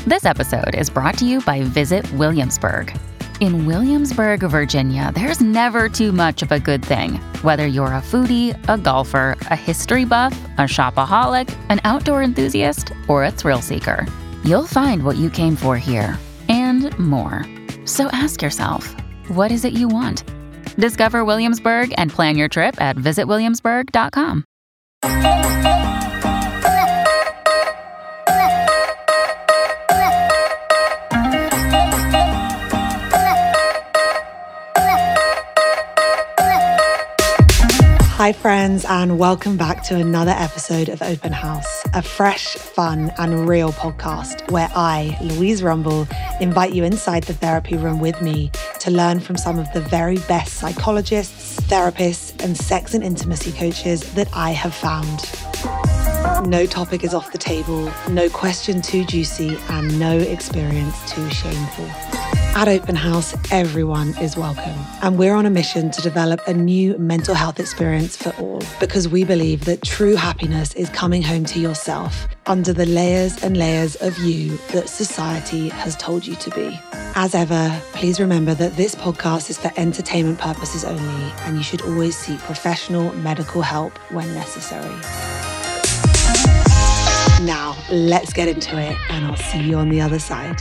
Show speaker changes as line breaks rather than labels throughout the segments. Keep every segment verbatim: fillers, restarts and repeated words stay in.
This episode is brought to you by Visit Williamsburg. In Williamsburg, Virginia, there's never too much of a good thing. Whether you're a foodie, a golfer, a history buff, a shopaholic, an outdoor enthusiast, or a thrill seeker, you'll find what you came for here and more. So ask yourself, what is it you want? Discover Williamsburg and plan your trip at visit williamsburg dot com.
Hi friends, and welcome back to another episode of Open House, a fresh, fun and real podcast where I, Louise Rumble, invite you inside the therapy room with me to learn from some of the very best psychologists, therapists and sex and intimacy coaches that I have found. No topic is off the table, no question too juicy and no experience too shameful. At Open House, everyone is welcome. And we're on a mission to develop a new mental health experience for all, because we believe that true happiness is coming home to yourself under the layers and layers of you that society has told you to be. As ever, please remember that this podcast is for entertainment purposes only, and you should always seek professional medical help when necessary. Now, let's get into it, and I'll see you on the other side.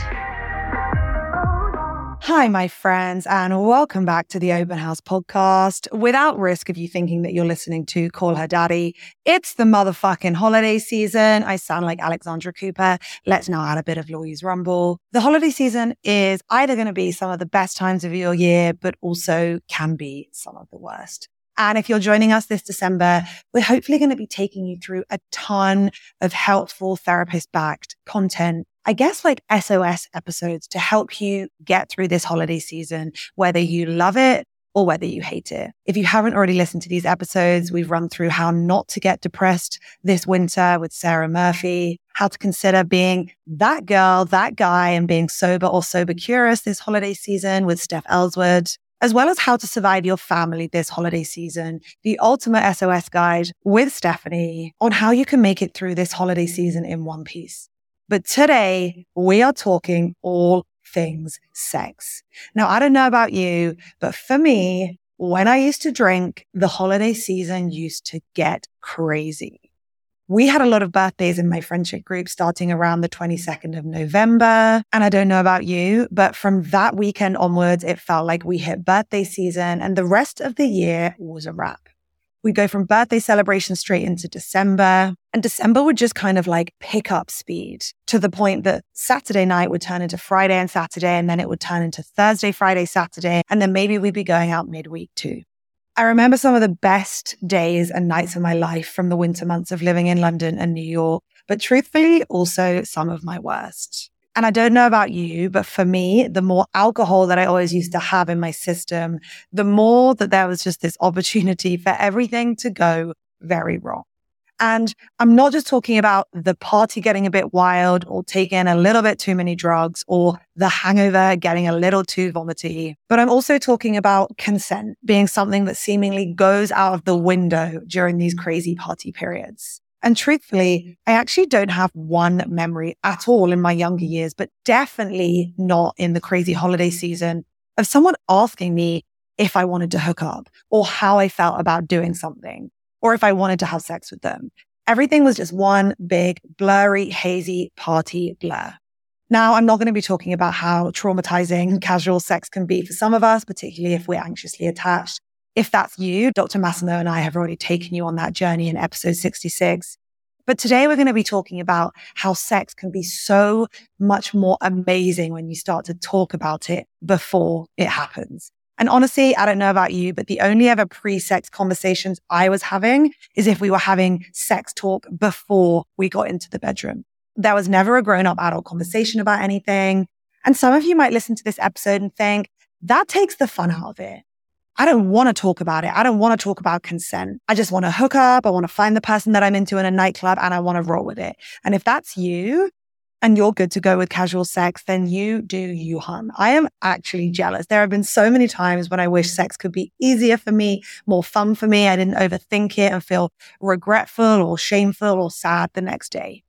Hi, my friends, and welcome back to the Open House podcast. Without risk of you thinking that you're listening to Call Her Daddy, it's the motherfucking holiday season. I sound like Alexandra Cooper. Let's now add a bit of Louise Rumble. The holiday season is either going to be some of the best times of your year, but also can be some of the worst. And if you're joining us this December, we're hopefully going to be taking you through a ton of helpful therapist-backed content, I guess like S O S episodes to help you get through this holiday season, whether you love it or whether you hate it. If you haven't already listened to these episodes, we've run through how not to get depressed this winter with Sarah Murphy, how to consider being that girl, that guy, and being sober or sober curious this holiday season with Steph Ellswood, as well as how to survive your family this holiday season, the ultimate S O S guide with Stephanie on how you can make it through this holiday season in one piece. But today, we are talking all things sex. Now, I don't know about you, but for me, when I used to drink, the holiday season used to get crazy. We had a lot of birthdays in my friendship group starting around the twenty-second of November. And I don't know about you, but from that weekend onwards, it felt like we hit birthday season and the rest of the year was a wrap. We'd go from birthday celebrations straight into December, and December would just kind of like pick up speed to the point that Saturday night would turn into Friday and Saturday, and then it would turn into Thursday, Friday, Saturday, and then maybe we'd be going out midweek too. I remember some of the best days and nights of my life from the winter months of living in London and New York, but truthfully, also some of my worst. And I don't know about you, but for me, the more alcohol that I always used to have in my system, the more that there was just this opportunity for everything to go very wrong. And I'm not just talking about the party getting a bit wild or taking a little bit too many drugs or the hangover getting a little too vomity, but I'm also talking about consent being something that seemingly goes out of the window during these crazy party periods. And truthfully, I actually don't have one memory at all in my younger years, but definitely not in the crazy holiday season of someone asking me if I wanted to hook up or how I felt about doing something or if I wanted to have sex with them. Everything was just one big, blurry, hazy party blur. Now, I'm not going to be talking about how traumatizing casual sex can be for some of us, particularly if we're anxiously attached. If that's you, Doctor Massimo and I have already taken you on that journey in episode sixty-six. But today we're going to be talking about how sex can be so much more amazing when you start to talk about it before it happens. And honestly, I don't know about you, but the only ever pre-sex conversations I was having is if we were having sex talk before we got into the bedroom. There was never a grown-up adult conversation about anything. And some of you might listen to this episode and think, that takes the fun out of it. I don't want to talk about it. I don't want to talk about consent. I just want to hook up. I want to find the person that I'm into in a nightclub and I want to roll with it. And if that's you and you're good to go with casual sex, then you do you, hun. I am actually jealous. There have been so many times when I wish sex could be easier for me, more fun for me. I didn't overthink it and feel regretful or shameful or sad the next day.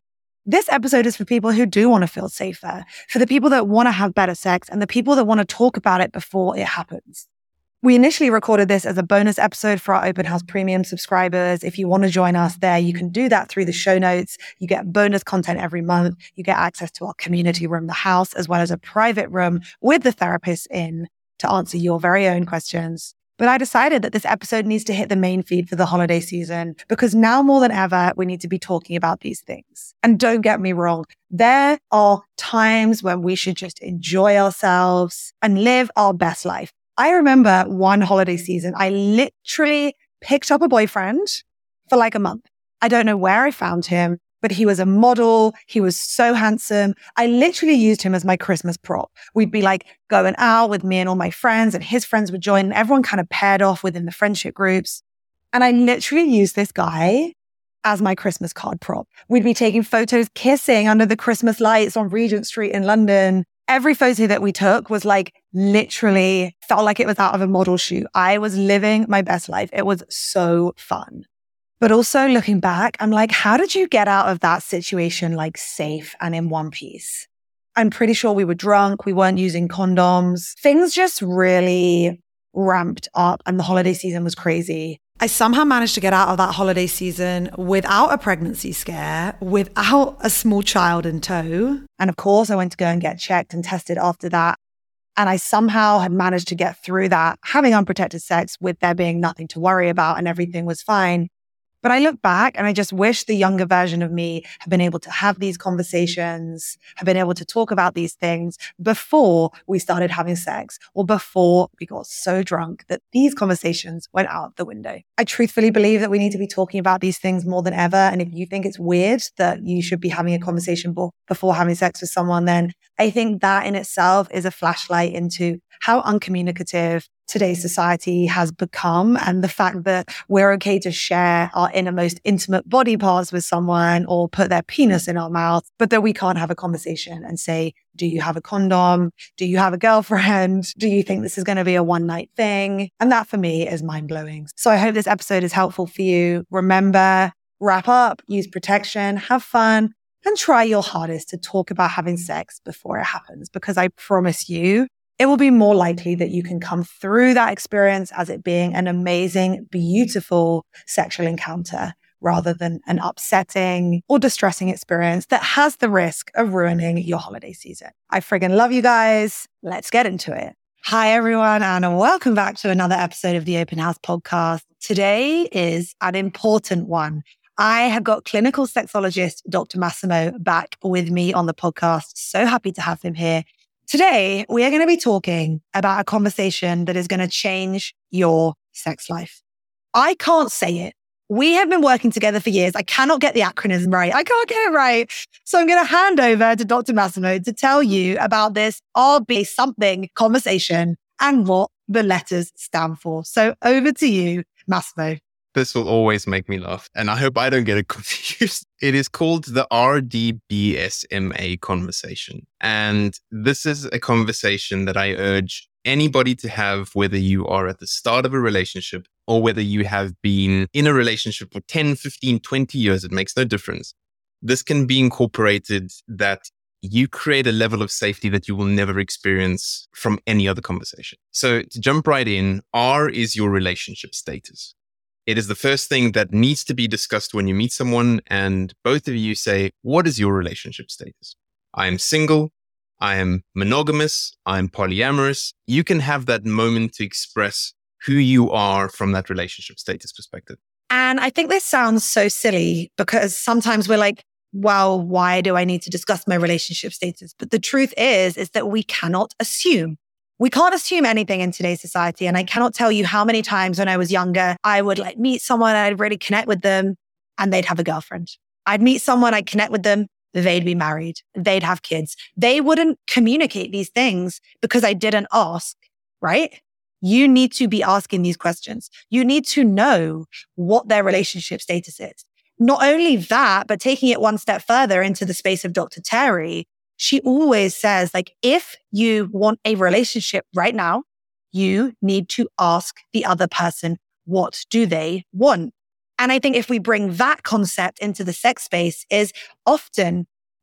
This episode is for people who do want to feel safer, for the people that want to have better sex, and the people that want to talk about it before it happens. We initially recorded this as a bonus episode for our Open House Premium subscribers. If you want to join us there, you can do that through the show notes. You get bonus content every month. You get access to our community room, the house, as well as a private room with the therapist in to answer your very own questions. But I decided that this episode needs to hit the main feed for the holiday season because now more than ever, we need to be talking about these things. And don't get me wrong, there are times when we should just enjoy ourselves and live our best life. I remember one holiday season, I literally picked up a boyfriend for like a month. I don't know where I found him, but he was a model. He was so handsome. I literally used him as my Christmas prop. We'd be like going out with me and all my friends, and his friends would join, and everyone kind of paired off within the friendship groups. And I literally used this guy as my Christmas card prop. We'd be taking photos kissing under the Christmas lights on Regent Street in London. Every photo that we took was like literally felt like it was out of a model shoot. I was living my best life. It was so fun. But also looking back, I'm like, how did you get out of that situation like safe and in one piece? I'm pretty sure we were drunk. We weren't using condoms. Things just really ramped up and the holiday season was crazy. I somehow managed to get out of that holiday season without a pregnancy scare, without a small child in tow. And of course, I went to go and get checked and tested after that. And I somehow had managed to get through that, having unprotected sex with there being nothing to worry about and everything was fine. But I look back and I just wish the younger version of me had been able to have these conversations, had been able to talk about these things before we started having sex or before we got so drunk that these conversations went out the window. I truthfully believe that we need to be talking about these things more than ever. And if you think it's weird that you should be having a conversation bo- before having sex with someone, then I think that in itself is a flashlight into how uncommunicative today's society has become, and the fact that we're okay to share our innermost intimate body parts with someone or put their penis in our mouth, but that we can't have a conversation and say, do you have a condom? Do you have a girlfriend? Do you think this is going to be a one night thing? And that for me is mind blowing. So I hope this episode is helpful for you. Remember, wrap up, use protection, have fun, and try your hardest to talk about having sex before it happens, because I promise you, it will be more likely that you can come through that experience as it being an amazing, beautiful sexual encounter rather than an upsetting or distressing experience that has the risk of ruining your holiday season. I friggin' love you guys. Let's get into it. Hi, everyone, and welcome back to another episode of the Open House podcast. Today is an important one. I have got clinical sexologist Doctor Massimo back with me on the podcast. So happy to have him here. Today, we are going to be talking about a conversation that is going to change your sex life. I can't say it. We have been working together for years. I cannot get the acronym right. I can't get it right. So I'm going to hand over to Doctor Massimo to tell you about this R B something conversation and what the letters stand for. So over to you, Massimo.
This will always make me laugh, and I hope I don't get it confused. It is called the R D B S M A conversation. And this is a conversation that I urge anybody to have, whether you are at the start of a relationship or whether you have been in a relationship for ten, fifteen, twenty years. It makes no difference. This can be incorporated that you create a level of safety that you will never experience from any other conversation. So to jump right in, R is your relationship status. It is the first thing that needs to be discussed when you meet someone and both of you say, what is your relationship status? I am single. I am monogamous. I'm polyamorous. You can have that moment to express who you are from that relationship status perspective.
And I think this sounds so silly because sometimes we're like, well, why do I need to discuss my relationship status? But the truth is, is that we cannot assume. We can't assume anything in today's society. And I cannot tell you how many times when I was younger, I would like meet someone, I'd really connect with them and they'd have a girlfriend. I'd meet someone, I'd connect with them, they'd be married, they'd have kids. They wouldn't communicate these things because I didn't ask, right? You need to be asking these questions. You need to know what their relationship status is. Not only that, but taking it one step further into the space of Doctor Terry, she always says, like, if you want a relationship right now, you need to ask the other person, what do they want? And I think if we bring that concept into the sex space is often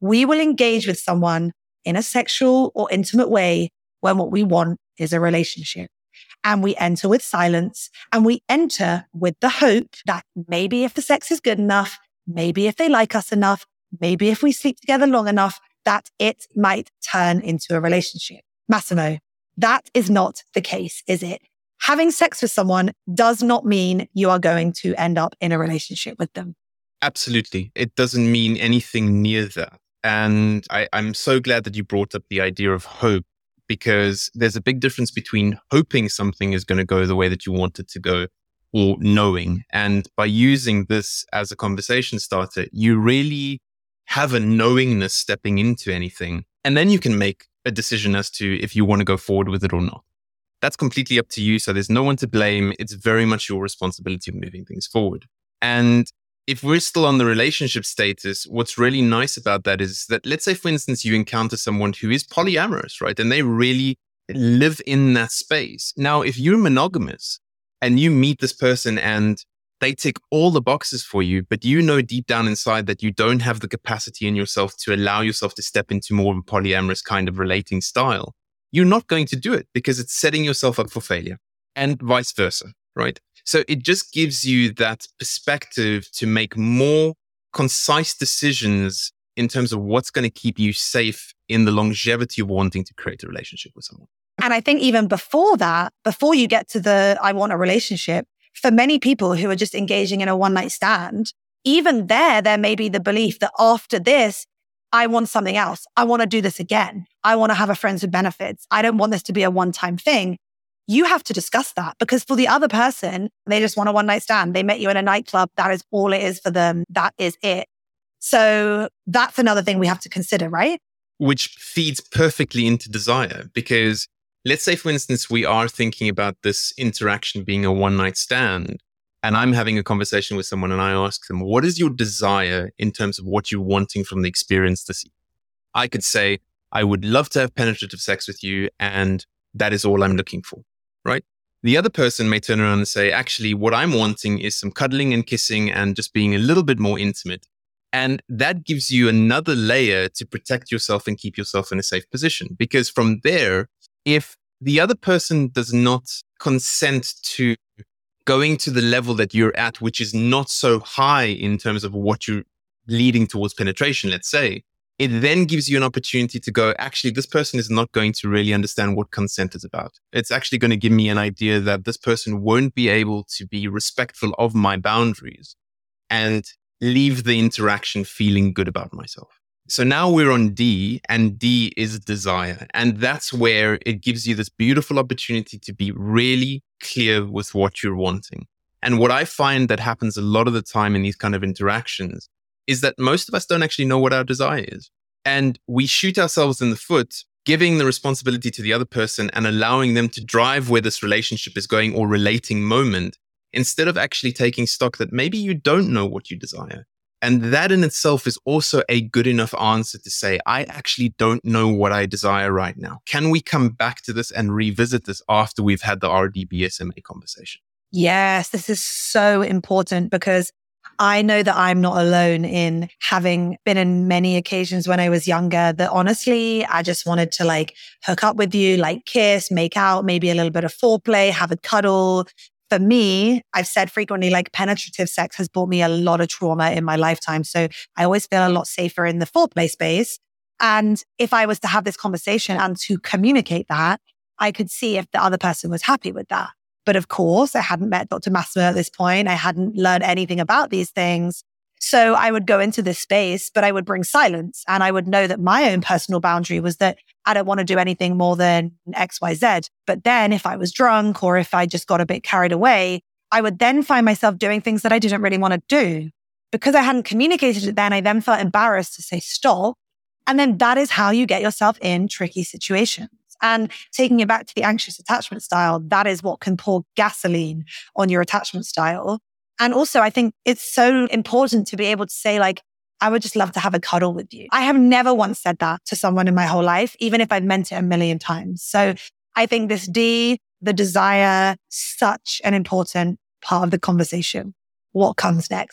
We will engage with someone in a sexual or intimate way when what we want is a relationship. And we enter with silence, and we enter with the hope that maybe if the sex is good enough, maybe if they like us enough, maybe if we sleep together long enough, that it might turn into a relationship. Massimo, that is not the case, is it? Having sex with someone does not mean you are going to end up in a relationship with them.
Absolutely. It doesn't mean anything near that. And I, I'm so glad that you brought up the idea of hope, because there's a big difference between hoping something is going to go the way that you want it to go or knowing. And by using this as a conversation starter, you really have a knowingness stepping into anything. And then you can make a decision as to if you want to go forward with it or not. That's completely up to you. So there's no one to blame. It's very much your responsibility of moving things forward. And if we're still on the relationship status, what's really nice about that is that, let's say, for instance, you encounter someone who is polyamorous, right? And they really live in that space. Now, if you're monogamous and you meet this person and they tick all the boxes for you, but you know deep down inside that you don't have the capacity in yourself to allow yourself to step into more of a polyamorous kind of relating style, you're not going to do it because it's setting yourself up for failure, and vice versa, right? So it just gives you that perspective to make more concise decisions in terms of what's going to keep you safe in the longevity of wanting to create a relationship with someone.
And I think even before that, before you get to the I want a relationship, for many people who are just engaging in a one night stand, even there, there may be the belief that after this, I want something else. I want to do this again. I want to have a friends with benefits. I don't want this to be a one-time thing. You have to discuss that, because for the other person, they just want a one night stand. They met you in a nightclub. That is all it is for them. That is it. So that's another thing we have to consider, right?
Which feeds perfectly into desire, because let's say, for instance, we are thinking about this interaction being a one night stand, and I'm having a conversation with someone and I ask them, what is your desire in terms of what you're wanting from the experience this evening? I could say, I would love to have penetrative sex with you, and that is all I'm looking for. Right? The other person may turn around and say, actually, what I'm wanting is some cuddling and kissing and just being a little bit more intimate. And that gives you another layer to protect yourself and keep yourself in a safe position. Because from there, if the other person does not consent to going to the level that you're at, which is not so high in terms of what you're leading towards penetration, let's say, it then gives you an opportunity to go, actually, this person is not going to really understand what consent is about. It's actually going to give me an idea that this person won't be able to be respectful of my boundaries and leave the interaction feeling good about myself. So now we're on D, and D is desire. And that's where it gives you this beautiful opportunity to be really clear with what you're wanting. And what I find that happens a lot of the time in these kind of interactions is that most of us don't actually know what our desire is. And we shoot ourselves in the foot, giving the responsibility to the other person and allowing them to drive where this relationship is going or relating moment, instead of actually taking stock that maybe you don't know what you desire. And that in itself is also a good enough answer to say, I actually don't know what I desire right now. Can we come back to this and revisit this after we've had the R D B S M A conversation?
Yes, this is so important, because I know that I'm not alone in having been in many occasions when I was younger that honestly, I just wanted to like hook up with you, like kiss, make out, maybe a little bit of foreplay, have a cuddle. For me, I've said frequently, like penetrative sex has brought me a lot of trauma in my lifetime. So I always feel a lot safer in the foreplay space. And if I was to have this conversation and to communicate that, I could see if the other person was happy with that. But of course, I hadn't met Doctor Massimo at this point. I hadn't learned anything about these things. So I would go into this space, but I would bring silence. And I would know that my own personal boundary was that I don't want to do anything more than X, Y, Z. But then if I was drunk or if I just got a bit carried away, I would then find myself doing things that I didn't really want to do. Because I hadn't communicated it then, I then felt embarrassed to say stop. And then that is how you get yourself in tricky situations. And taking it back to the anxious attachment style, that is what can pour gasoline on your attachment style. And also, I think it's so important to be able to say, like, I would just love to have a cuddle with you. I have never once said that to someone in my whole life, even if I've meant it a million times. So I think this D, the desire, such an important part of the conversation. What comes next?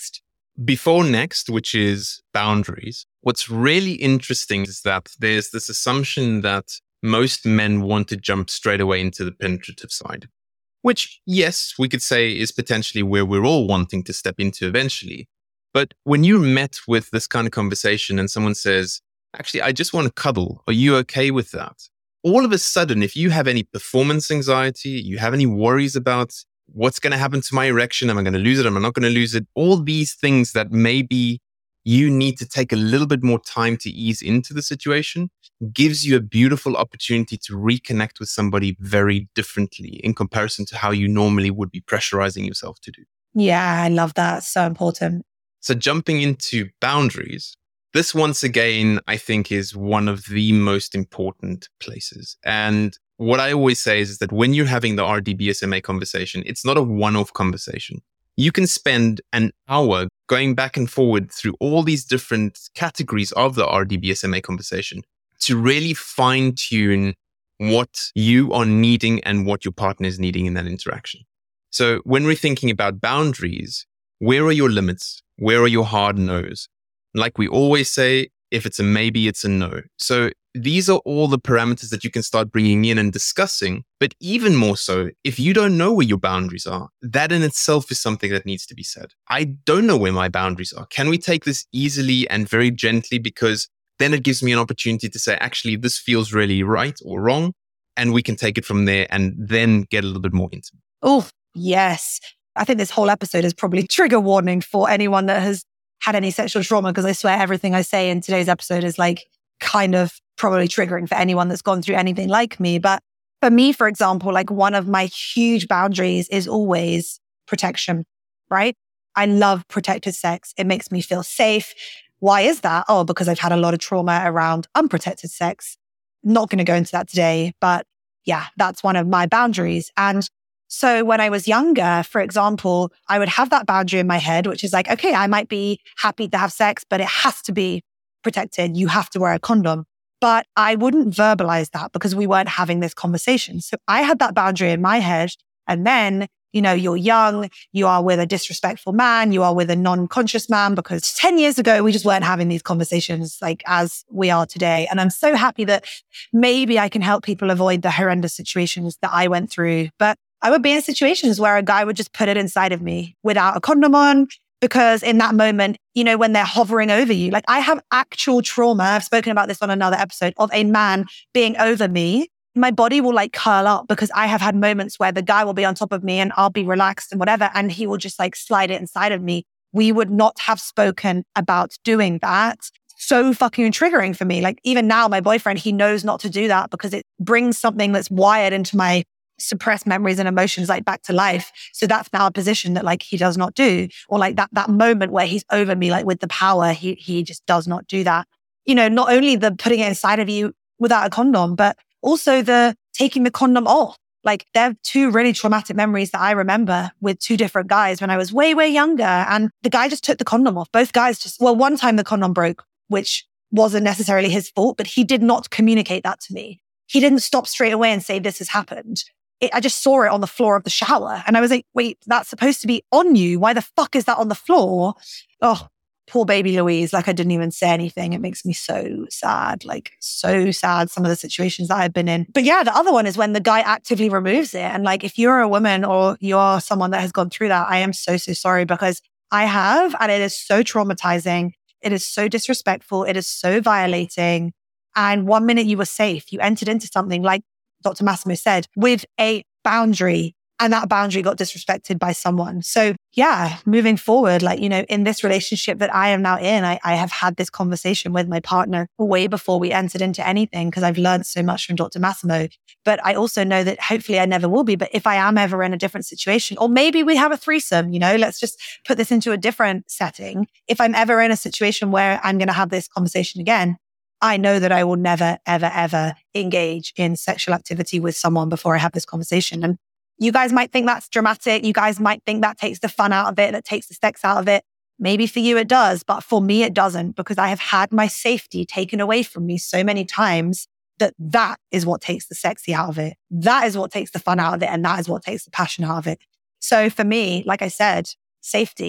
Before next, which is boundaries, what's really interesting is that there's this assumption that most men want to jump straight away into the penetrative side, which, yes, we could say is potentially where we're all wanting to step into eventually. But when you're met with this kind of conversation and someone says, actually, I just want to cuddle, are you okay with that? All of a sudden, if you have any performance anxiety, you have any worries about what's going to happen to my erection, am I going to lose it, am I not going to lose it? All these things that maybe you need to take a little bit more time to ease into the situation gives you a beautiful opportunity to reconnect with somebody very differently in comparison to how you normally would be pressurizing yourself to do.
Yeah, I love that. So important.
So jumping into boundaries, this once again, I think is one of the most important places. And what I always say is, is that when you're having the R D B S M A conversation, it's not a one-off conversation. You can spend an hour going back and forward through all these different categories of the R D B S M A conversation to really fine-tune what you are needing and what your partner is needing in that interaction. So when we're thinking about boundaries, where are your limits? Where are your hard no's? Like we always say, if it's a maybe, it's a no. So these are all the parameters that you can start bringing in and discussing. But even more so, if you don't know where your boundaries are, that in itself is something that needs to be said. I don't know where my boundaries are. Can we take this easily and very gently? Because then it gives me an opportunity to say, actually, this feels really right or wrong. And we can take it from there and then get a little bit more intimate.
Oh, yes. I think this whole episode is probably trigger warning for anyone that has had any sexual trauma, because I swear everything I say in today's episode is like kind of probably triggering for anyone that's gone through anything like me. But for me, for example, like one of my huge boundaries is always protection, right? I love protected sex. It makes me feel safe. Why is that? Oh, because I've had a lot of trauma around unprotected sex. Not going to go into that today, but yeah, that's one of my boundaries. And so when I was younger, for example, I would have that boundary in my head, which is like, okay, I might be happy to have sex, but it has to be protected. You have to wear a condom. But I wouldn't verbalize that because we weren't having this conversation. So I had that boundary in my head. And then, you know, you're young, you are with a disrespectful man, you are with a non-conscious man, because ten years ago, we just weren't having these conversations like as we are today. And I'm so happy that maybe I can help people avoid the horrendous situations that I went through. But I would be in situations where a guy would just put it inside of me without a condom on, because in that moment, you know, when they're hovering over you, like I have actual trauma. I've spoken about this on another episode of a man being over me. My body will like curl up because I have had moments where the guy will be on top of me and I'll be relaxed and whatever. And he will just like slide it inside of me. We would not have spoken about doing that. So fucking triggering for me. Like even now, my boyfriend, he knows not to do that because it brings something that's wired into my suppressed memories and emotions like back to life. So that's now a position that like he does not do. Or like that that moment where he's over me, like with the power, he he just does not do that. You know, not only the putting it inside of you without a condom, but also the taking the condom off. Like there are two really traumatic memories that I remember with two different guys when I was way, way younger. And the guy just took the condom off. Both guys just, well, one time the condom broke, which wasn't necessarily his fault, but he did not communicate that to me. He didn't stop straight away and say, this has happened. It, I just saw it on the floor of the shower. And I was like, wait, that's supposed to be on you. Why the fuck is that on the floor? Oh, poor baby Louise. Like I didn't even say anything. It makes me so sad, like so sad, some of the situations that I've been in. But yeah, the other one is when the guy actively removes it. And like, if you're a woman or you're someone that has gone through that, I am so, so sorry because I have, and it is so traumatizing. It is so disrespectful. It is so violating. And one minute you were safe, you entered into something like Doctor Massimo said, with a boundary, and that boundary got disrespected by someone. So yeah, moving forward, like, you know, in this relationship that I am now in, I, I have had this conversation with my partner way before we entered into anything because I've learned so much from Doctor Massimo. But I also know that hopefully I never will be. But if I am ever in a different situation, or maybe we have a threesome, you know, let's just put this into a different setting. If I'm ever in a situation where I'm going to have this conversation again, I know that I will never, ever, ever engage in sexual activity with someone before I have this conversation. And you guys might think that's dramatic. You guys might think that takes the fun out of it, that takes the sex out of it. Maybe for you it does, but for me it doesn't, because I have had my safety taken away from me so many times that that is what takes the sexy out of it. That is what takes the fun out of it. And that is what takes the passion out of it. So for me, like I said, safety,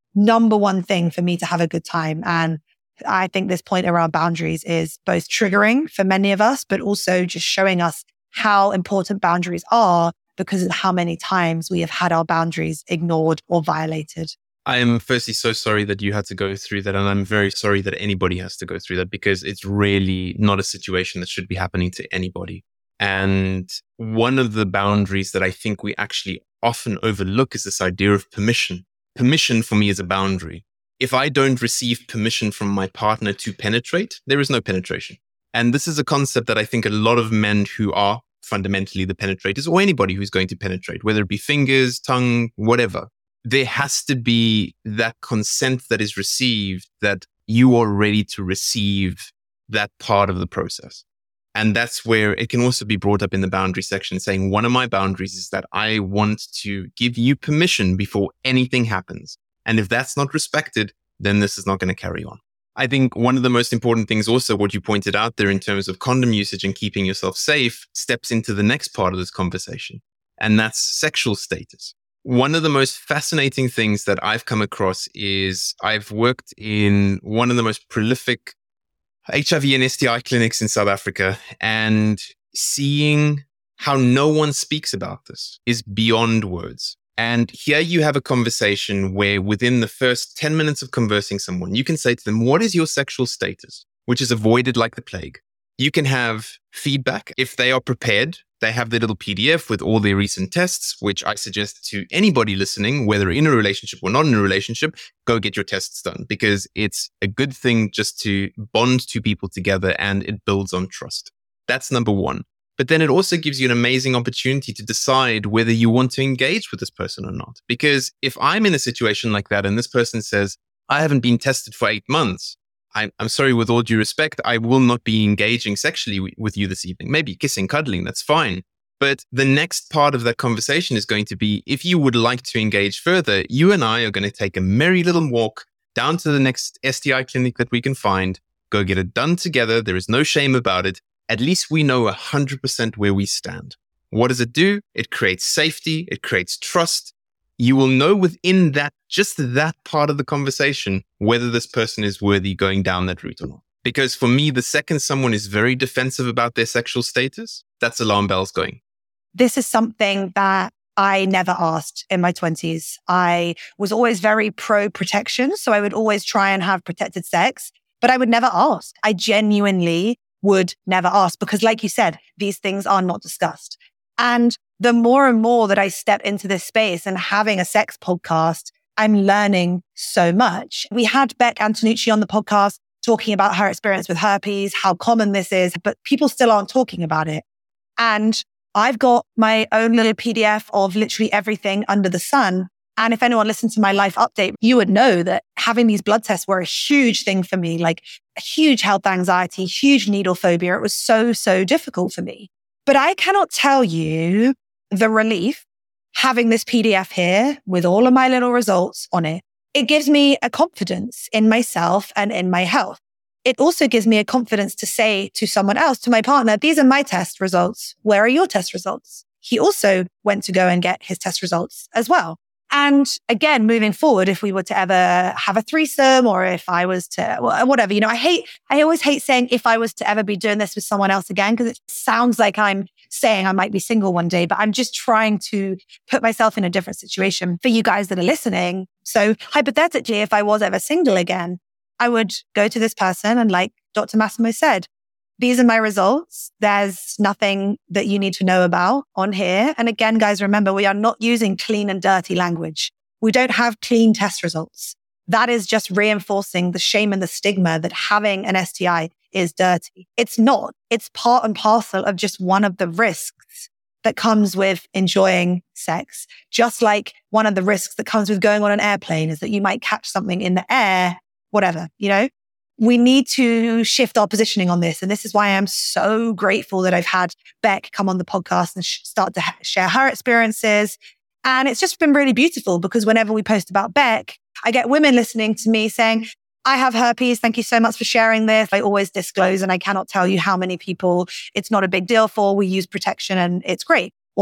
number one thing for me to have a good time. And I think this point around boundaries is both triggering for many of us, but also just showing us how important boundaries are because of how many times we have had our boundaries ignored or violated.
I am firstly so sorry that you had to go through that. And I'm very sorry that anybody has to go through that because it's really not a situation that should be happening to anybody. And one of the boundaries that I think we actually often overlook is this idea of permission. Permission for me is a boundary. If I don't receive permission from my partner to penetrate, there is no penetration. And this is a concept that I think a lot of men who are fundamentally the penetrators, or anybody who's going to penetrate, whether it be fingers, tongue, whatever, there has to be that consent that is received, that you are ready to receive that part of the process. And that's where it can also be brought up in the boundary section, saying one of my boundaries is that I want to give you permission before anything happens. And if that's not respected, then this is not going to carry on. I think one of the most important things also, what you pointed out there in terms of condom usage and keeping yourself safe, steps into the next part of this conversation. And that's sexual status. One of the most fascinating things that I've come across is I've worked in one of the most prolific H I V and S T I clinics in South Africa, and seeing how no one speaks about this is beyond words. And here you have a conversation where within the first ten minutes of conversing someone, you can say to them, what is your sexual status? Which is avoided like the plague. You can have feedback. If they are prepared, they have their little P D F with all their recent tests, which I suggest to anybody listening, whether in a relationship or not in a relationship, go get your tests done because it's a good thing just to bond two people together and it builds on trust. That's number one. But then it also gives you an amazing opportunity to decide whether you want to engage with this person or not. Because if I'm in a situation like that and this person says, I haven't been tested for eight months, I'm, I'm sorry, with all due respect, I will not be engaging sexually w- with you this evening. Maybe kissing, cuddling, that's fine. But the next part of that conversation is going to be, if you would like to engage further, you and I are going to take a merry little walk down to the next S T I clinic that we can find, go get it done together. There is no shame about it. At least we know one hundred percent where we stand. What does it do? It creates safety. It creates trust. You will know within that, just that part of the conversation, whether this person is worthy going down that route or not. Because for me, the second someone is very defensive about their sexual status, that's alarm bells going.
This is something that I never asked in my twenties. I was always very pro protection. So I would always try and have protected sex, but I would never ask. I genuinely would never ask because like you said, these things are not discussed. And the more and more that I step into this space and having a sex podcast, I'm learning so much. We had Beck Antonucci on the podcast talking about her experience with herpes, how common this is, but people still aren't talking about it. And I've got my own little P D F of literally everything under the sun. And if anyone listened to my life update, you would know that having these blood tests were a huge thing for me, like a huge health anxiety, huge needle phobia. It was so, so difficult for me. But I cannot tell you the relief having this P D F here with all of my little results on it. It gives me a confidence in myself and in my health. It also gives me a confidence to say to someone else, to my partner, these are my test results. Where are your test results? He also went to go and get his test results as well. And again, moving forward, if we were to ever have a threesome or if I was to, whatever, you know, I hate, I always hate saying if I was to ever be doing this with someone else again, because it sounds like I'm saying I might be single one day, but I'm just trying to put myself in a different situation for you guys that are listening. So hypothetically, if I was ever single again, I would go to this person and like Doctor Massimo said, these are my results. There's nothing that you need to know about on here. And again, guys, remember, we are not using clean and dirty language. We don't have clean test results. That is just reinforcing the shame and the stigma that having an S T I is dirty. It's not. It's part and parcel of just one of the risks that comes with enjoying sex. Just like one of the risks that comes with going on an airplane is that you might catch something in the air, whatever, you know? We need to shift our positioning on this. And this is why I'm so grateful that I've had Beck come on the podcast and sh- start to ha- share her experiences. And it's just been really beautiful because whenever we post about Beck, I get women listening to me saying, I have herpes. Thank you so much for sharing this. I always disclose and I cannot tell you how many people it's not a big deal for. We use protection and it's great. Or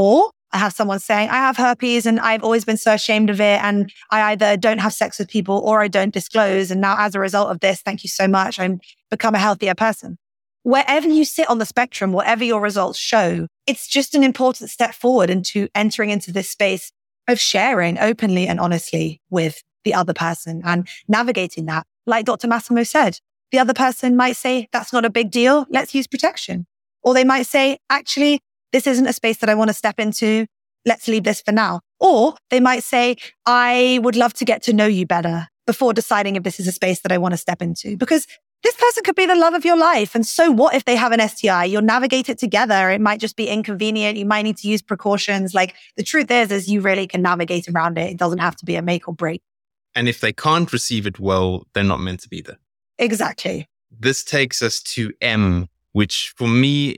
I have someone saying, I have herpes and I've always been so ashamed of it. And I either don't have sex with people or I don't disclose. And now as a result of this, thank you so much. I'm become a healthier person. Wherever you sit on the spectrum, whatever your results show, it's just an important step forward into entering into this space of sharing openly and honestly with the other person and navigating that. Like Doctor Massimo said, the other person might say, that's not a big deal. Let's use protection. Or they might say, actually, this isn't a space that I want to step into. Let's leave this for now. Or they might say, I would love to get to know you better before deciding if this is a space that I want to step into. Because this person could be the love of your life. And so what if they have an S T I? You'll navigate it together. It might just be inconvenient. You might need to use precautions. Like the truth is, is you really can navigate around it. It doesn't have to be a make or break.
And if they can't receive it well, they're not meant to be there.
Exactly.
This takes us to M, which for me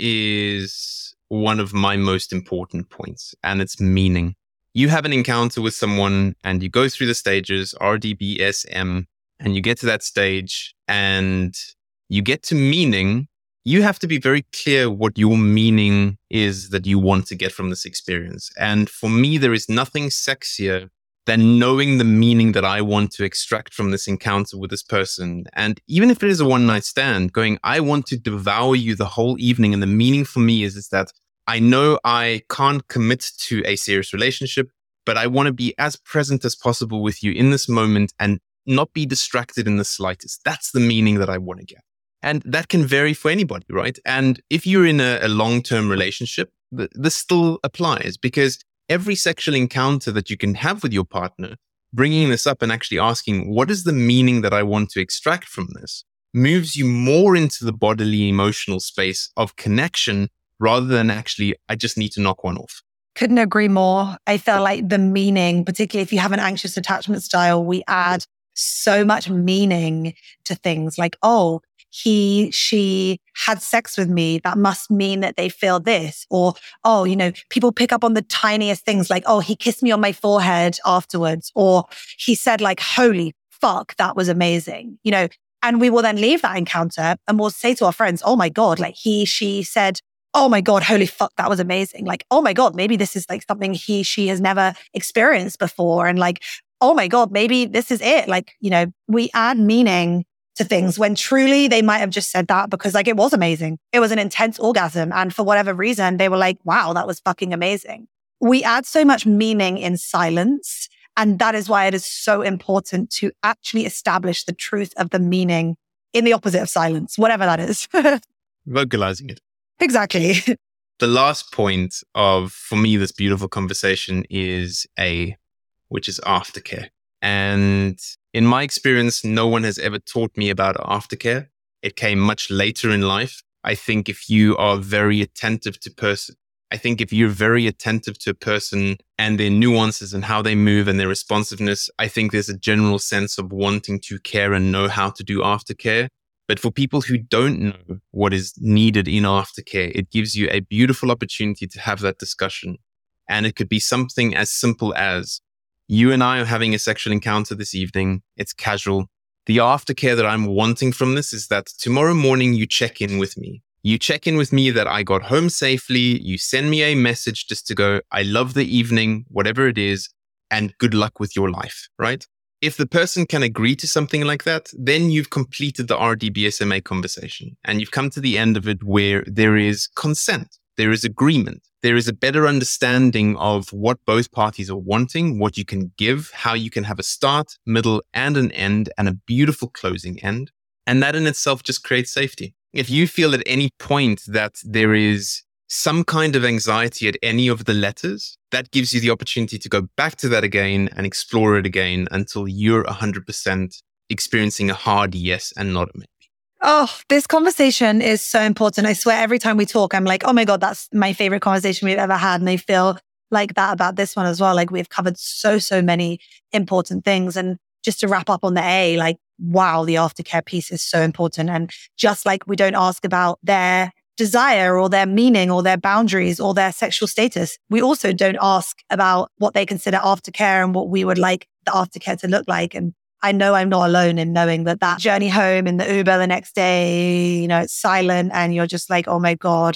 is one of my most important points, and it's meaning. You have an encounter with someone and you go through the stages, R, D, B, S, M, and you get to that stage and you get to meaning. You have to be very clear what your meaning is that you want to get from this experience. And for me, there is nothing sexier than knowing the meaning that I want to extract from this encounter with this person. And even if it is a one night stand, going, I want to devour you the whole evening. And the meaning for me is, is that I know I can't commit to a serious relationship, but I want to be as present as possible with you in this moment and not be distracted in the slightest. That's the meaning that I want to get. And that can vary for anybody, right? And if you're in a, a long-term relationship, th- this still applies, because every sexual encounter that you can have with your partner, bringing this up and actually asking, what is the meaning that I want to extract from this, moves you more into the bodily, emotional space of connection rather than actually, I just need to knock one off.
Couldn't agree more. I feel like the meaning, particularly if you have an anxious attachment style, we add so much meaning to things like, oh, he, she had sex with me. That must mean that they feel this. Or, oh, you know, people pick up on the tiniest things like, oh, he kissed me on my forehead afterwards. Or he said like, holy fuck, that was amazing. You know, and we will then leave that encounter and we'll say to our friends, oh my God, like he, she said, oh my God, holy fuck, that was amazing. Like, oh my God, maybe this is like something he, she has never experienced before. And like, oh my God, maybe this is it. Like, you know, we add meaning to things when truly they might have just said that because like it was amazing. It was an intense orgasm. And for whatever reason, they were like, wow, that was fucking amazing. We add so much meaning in silence. And that is why it is so important to actually establish the truth of the meaning in the opposite of silence, whatever that is.
Vocalizing it.
Exactly.
The last point of, for me, this beautiful conversation is A, which is aftercare. And in my experience, no one has ever taught me about aftercare. It came much later in life. I think if you are very attentive to person, I think if you're very attentive to a person and their nuances and how they move and their responsiveness, I think there's a general sense of wanting to care and know how to do aftercare. But for people who don't know what is needed in aftercare, it gives you a beautiful opportunity to have that discussion. And it could be something as simple as, you and I are having a sexual encounter this evening. It's casual. The aftercare that I'm wanting from this is that tomorrow morning you check in with me. You check in with me that I got home safely. You send me a message just to go, I love the evening, whatever it is, and good luck with your life, right? If the person can agree to something like that, then you've completed the R D B S M A conversation and you've come to the end of it where there is consent, there is agreement, there is a better understanding of what both parties are wanting, what you can give, how you can have a start, middle, and an end, and a beautiful closing end. And that in itself just creates safety. If you feel at any point that there is some kind of anxiety at any of the letters, that gives you the opportunity to go back to that again and explore it again until you're one hundred percent experiencing a hard yes and not a maybe.
Oh, this conversation is so important. I swear every time we talk, I'm like, oh my God, that's my favorite conversation we've ever had. And I feel like that about this one as well. Like we've covered so, so many important things. And just to wrap up on the A, like, wow, the aftercare piece is so important. And just like we don't ask about their desire or their meaning or their boundaries or their sexual status, we also don't ask about what they consider aftercare and what we would like the aftercare to look like. And I know I'm not alone in knowing that that journey home in the Uber the next day, you know, it's silent and you're just like, oh my God, like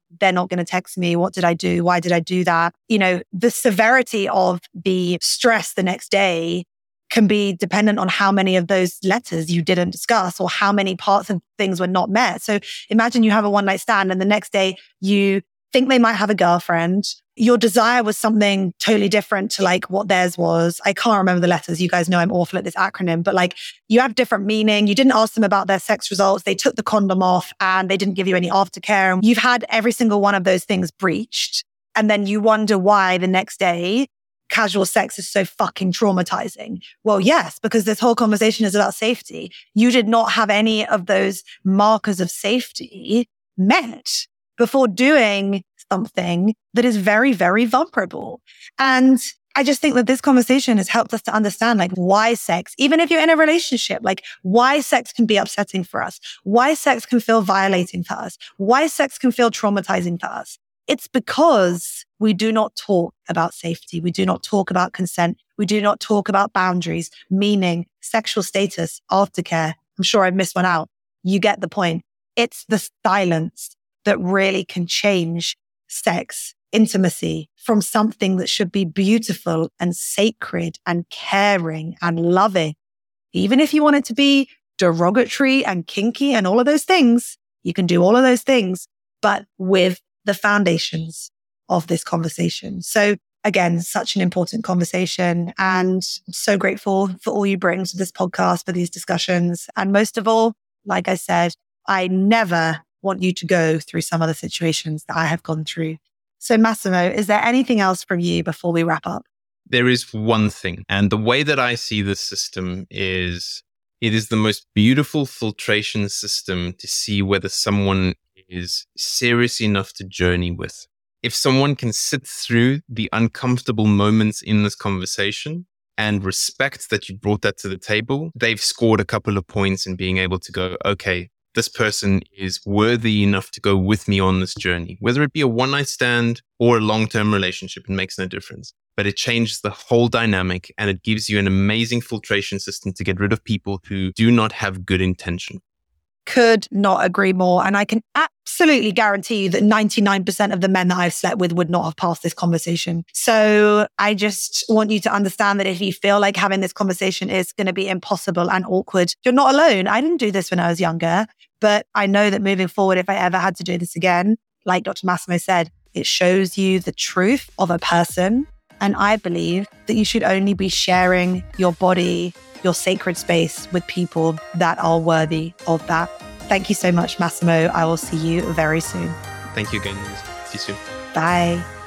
they're not going to text me. What did I do? Why did I do that? You know, the severity of the stress the next day can be dependent on how many of those letters you didn't discuss or how many parts of things were not met. So imagine you have a one night stand and the next day you think they might have a girlfriend. Your desire was something totally different to like what theirs was. I can't remember the letters. You guys know I'm awful at this acronym, but like you have different meaning. You didn't ask them about their sex results. They took the condom off and they didn't give you any aftercare. You've had every single one of those things breached. And then you wonder why the next day casual sex is so fucking traumatizing. Well, yes, because this whole conversation is about safety. You did not have any of those markers of safety met before doing something that is very, very vulnerable. And I just think that this conversation has helped us to understand like why sex, even if you're in a relationship, like why sex can be upsetting for us, why sex can feel violating for us, why sex can feel traumatizing for us. It's because we do not talk about safety. We do not talk about consent. We do not talk about boundaries, meaning, sexual status, aftercare. I'm sure I've missed one out. You get the point. It's the silence that really can change sex, intimacy from something that should be beautiful and sacred and caring and loving. Even if you want it to be derogatory and kinky and all of those things, you can do all of those things, but with the foundations of this conversation. So again, such an important conversation, and I'm so grateful for all you bring to this podcast, for these discussions. And most of all, like I said, I never want you to go through some of the situations that I have gone through. So Massimo, is there anything else from you before we wrap up?
There is one thing. And the way that I see this system is it is the most beautiful filtration system to see whether someone is serious enough to journey with. If someone can sit through the uncomfortable moments in this conversation and respect that you brought that to the table, they've scored a couple of points in being able to go, okay, this person is worthy enough to go with me on this journey. Whether it be a one-night stand or a long-term relationship, it makes no difference. But it changes the whole dynamic and it gives you an amazing filtration system to get rid of people who do not have good intention.
Could not agree more. And I can absolutely guarantee you that ninety-nine percent of the men that I've slept with would not have passed this conversation. So I just want you to understand that if you feel like having this conversation is going to be impossible and awkward, you're not alone. I didn't do this when I was younger, but I know that moving forward, if I ever had to do this again, like Doctor Massimo said, it shows you the truth of a person. And I believe that you should only be sharing your body, your sacred space with people that are worthy of that. Thank you so much, Massimo. I will see you very soon.
Thank you again. See you soon.
Bye.